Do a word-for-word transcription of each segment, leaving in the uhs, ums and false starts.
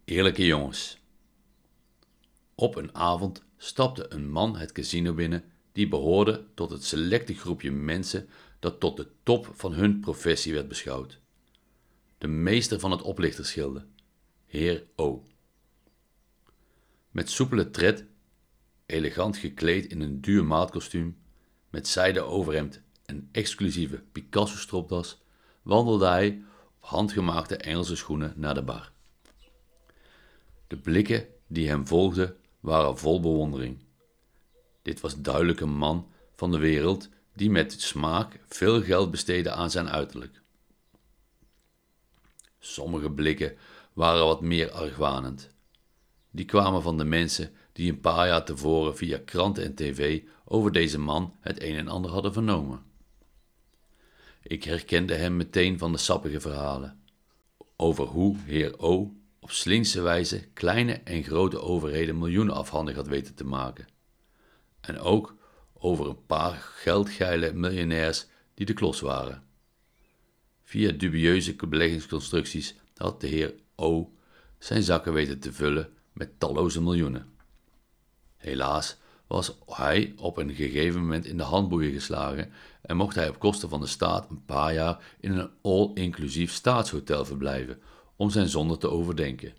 Eerlijke jongens. Op een avond stapte een man het casino binnen die behoorde tot het selecte groepje mensen dat tot de top van hun professie werd beschouwd. De meester van het oplichtersgilde, heer O. Met soepele tred, elegant gekleed in een duur maatkostuum, met zijden overhemd en exclusieve Picasso-stropdas, wandelde hij op handgemaakte Engelse schoenen naar de bar. De blikken die hem volgden waren vol bewondering. Dit was duidelijk een man van de wereld die met smaak veel geld besteedde aan zijn uiterlijk. Sommige blikken waren wat meer argwanend. Die kwamen van de mensen die een paar jaar tevoren via kranten en tv over deze man het een en ander hadden vernomen. Ik herkende hem meteen van de sappige verhalen over hoe heer O op slinkse wijze kleine en grote overheden miljoenen afhandig had weten te maken. En ook over een paar geldgeile miljonairs die de klos waren. Via dubieuze beleggingsconstructies had de heer O zijn zakken weten te vullen met talloze miljoenen. Helaas was hij op een gegeven moment in de handboeien geslagen en mocht hij op kosten van de staat een paar jaar in een all-inclusief staatshotel verblijven om zijn zonde te overdenken.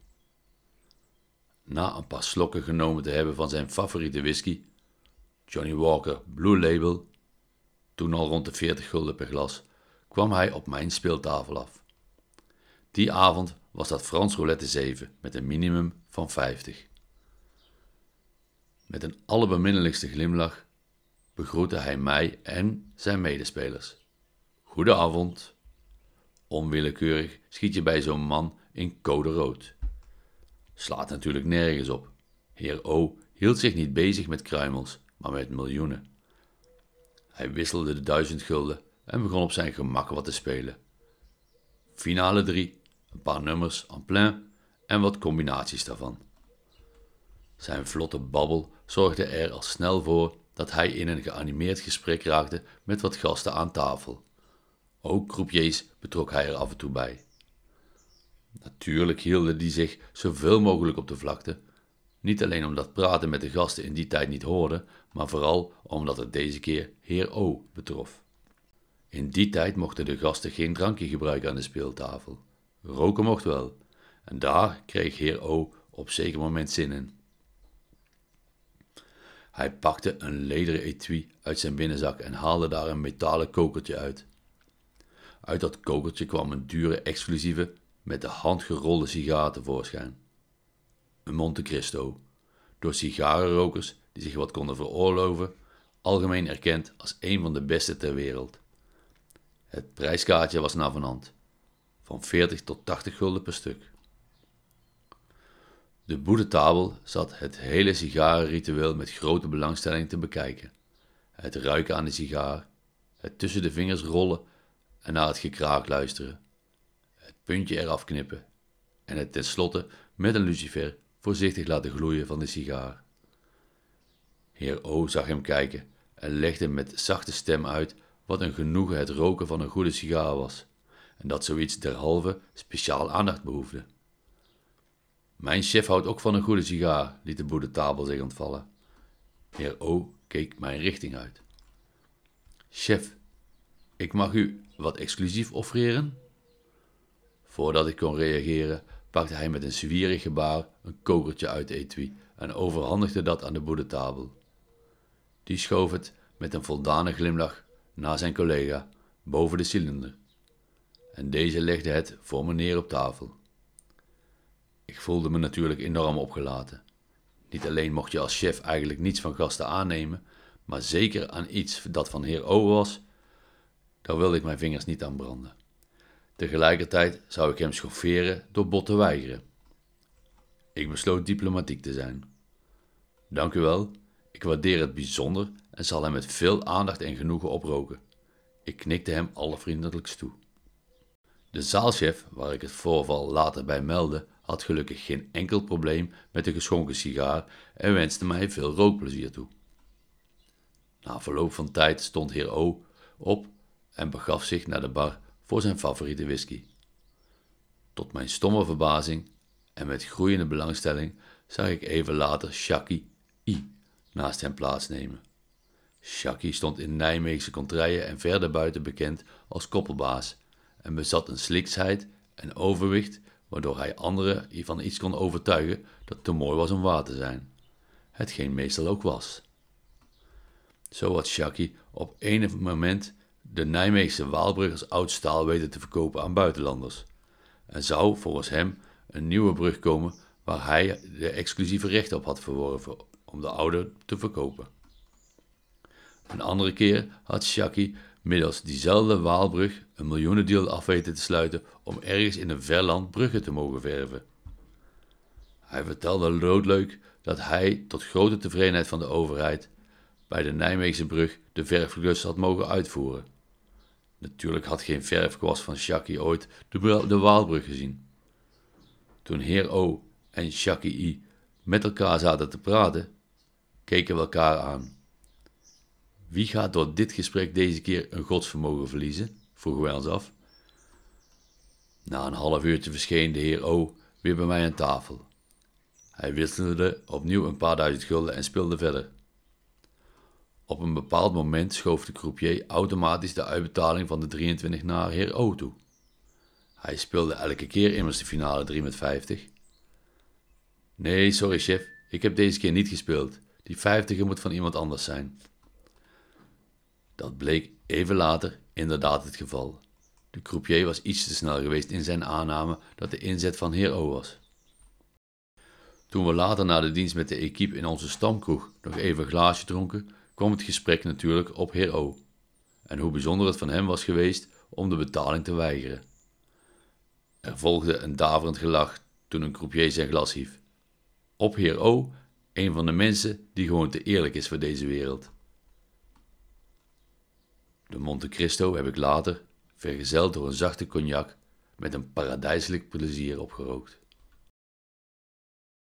Na een paar slokken genomen te hebben van zijn favoriete whisky, Johnny Walker Blue Label, toen al rond de veertig gulden per glas, kwam hij op mijn speeltafel af. Die avond was dat Frans roulette zeven met een minimum van vijftig. Met een allerbeminnelijkste glimlach begroette hij mij en zijn medespelers. Goedenavond. Onwillekeurig schiet je bij zo'n man in code rood. Slaat natuurlijk nergens op. Heer O hield zich niet bezig met kruimels, maar met miljoenen. Hij wisselde de duizend gulden en begon op zijn gemak wat te spelen. Finale drie, een paar nummers en plein en wat combinaties daarvan. Zijn vlotte babbel zorgde er al snel voor dat hij in een geanimeerd gesprek raakte met wat gasten aan tafel. Ook croupiers betrok hij er af en toe bij. Natuurlijk hielden die zich zoveel mogelijk op de vlakte, niet alleen omdat praten met de gasten in die tijd niet hoorde, maar vooral omdat het deze keer heer O betrof. In die tijd mochten de gasten geen drankje gebruiken aan de speeltafel. Roken mocht wel, en daar kreeg heer O op zeker moment zin in. Hij pakte een lederen etui uit zijn binnenzak en haalde daar een metalen kokertje uit. Uit dat kokertje kwam een dure exclusieve, met de hand gerolde sigaar tevoorschijn. Een Monte Cristo, door sigarenrokers die zich wat konden veroorloven, algemeen erkend als een van de beste ter wereld. Het prijskaartje was navenant, van veertig tot tachtig gulden per stuk. De boedetafel zat het hele sigarenritueel met grote belangstelling te bekijken. Het ruiken aan de sigaar, het tussen de vingers rollen en naar het gekraak luisteren, het puntje eraf knippen en het tenslotte met een lucifer voorzichtig laten gloeien van de sigaar. Heer O zag hem kijken en legde met zachte stem uit wat een genoegen het roken van een goede sigaar was en dat zoiets derhalve speciaal aandacht behoefde. Mijn chef houdt ook van een goede sigaar, liet de boedetafel zich ontvallen. Heer O keek mijn richting uit. Chef, ik mag u wat exclusief offreren? Voordat ik kon reageren, pakte hij met een zwierig gebaar een kokertje uit de etui en overhandigde dat aan de boedetafel. Die schoof het met een voldane glimlach naar zijn collega boven de cilinder. En deze legde het voor me neer op tafel. Ik voelde me natuurlijk enorm opgelaten. Niet alleen mocht je als chef eigenlijk niets van gasten aannemen, maar zeker aan iets dat van heer O was, daar wilde ik mijn vingers niet aan branden. Tegelijkertijd zou ik hem schofferen door bot te weigeren. Ik besloot diplomatiek te zijn. Dank u wel, ik waardeer het bijzonder en zal hem met veel aandacht en genoegen oproken. Ik knikte hem allervriendelijkst toe. De zaalchef, waar ik het voorval later bij meldde, had gelukkig geen enkel probleem met de geschonken sigaar en wenste mij veel rookplezier toe. Na verloop van tijd stond heer O op en begaf zich naar de bar voor zijn favoriete whisky. Tot mijn stomme verbazing en met groeiende belangstelling zag ik even later Shaki I naast hem plaatsnemen. Shaki stond in Nijmeegse contraien en verder buiten bekend als koppelbaas en bezat een sliksheid en overwicht waardoor hij anderen van iets kon overtuigen dat te mooi was om waar te zijn, hetgeen meestal ook was. Zo had Shaki op enig moment de Nijmeegse Waalbrug als oud staal weten te verkopen aan buitenlanders en zou volgens hem een nieuwe brug komen waar hij de exclusieve rechten op had verworven om de oude te verkopen. Een andere keer had Shaki middels diezelfde Waalbrug een miljoenendeal af weten te sluiten om ergens in een ver land bruggen te mogen verven. Hij vertelde doodleuk dat hij, tot grote tevredenheid van de overheid, bij de Nijmeegse brug de verfklus had mogen uitvoeren. Natuurlijk had geen verfkwast van Shaki ooit de, de Waalbrug gezien. Toen heer O en Shaki I met elkaar zaten te praten, keken we elkaar aan. Wie gaat door dit gesprek deze keer een godsvermogen verliezen? Vroegen wij ons af. Na een half uurtje verscheen de heer O weer bij mij aan tafel. Hij wisselde opnieuw een paar duizend gulden en speelde verder. Op een bepaald moment schoof de croupier automatisch de uitbetaling van de drieëntwintig naar heer O toe. Hij speelde elke keer immers de finale driehonderdvijftig. Nee, sorry chef, ik heb deze keer niet gespeeld. Die vijftiger moet van iemand anders zijn. Dat bleek even later inderdaad het geval. De croupier was iets te snel geweest in zijn aanname dat de inzet van heer O was. Toen we later na de dienst met de equipe in onze stamkroeg nog even een glaasje dronken, kwam het gesprek natuurlijk op heer O. En hoe bijzonder het van hem was geweest om de betaling te weigeren. Er volgde een daverend gelach toen een croupier zijn glas hief. Op heer O, een van de mensen die gewoon te eerlijk is voor deze wereld. De Monte Cristo heb ik later, vergezeld door een zachte cognac, met een paradijselijk plezier opgerookt.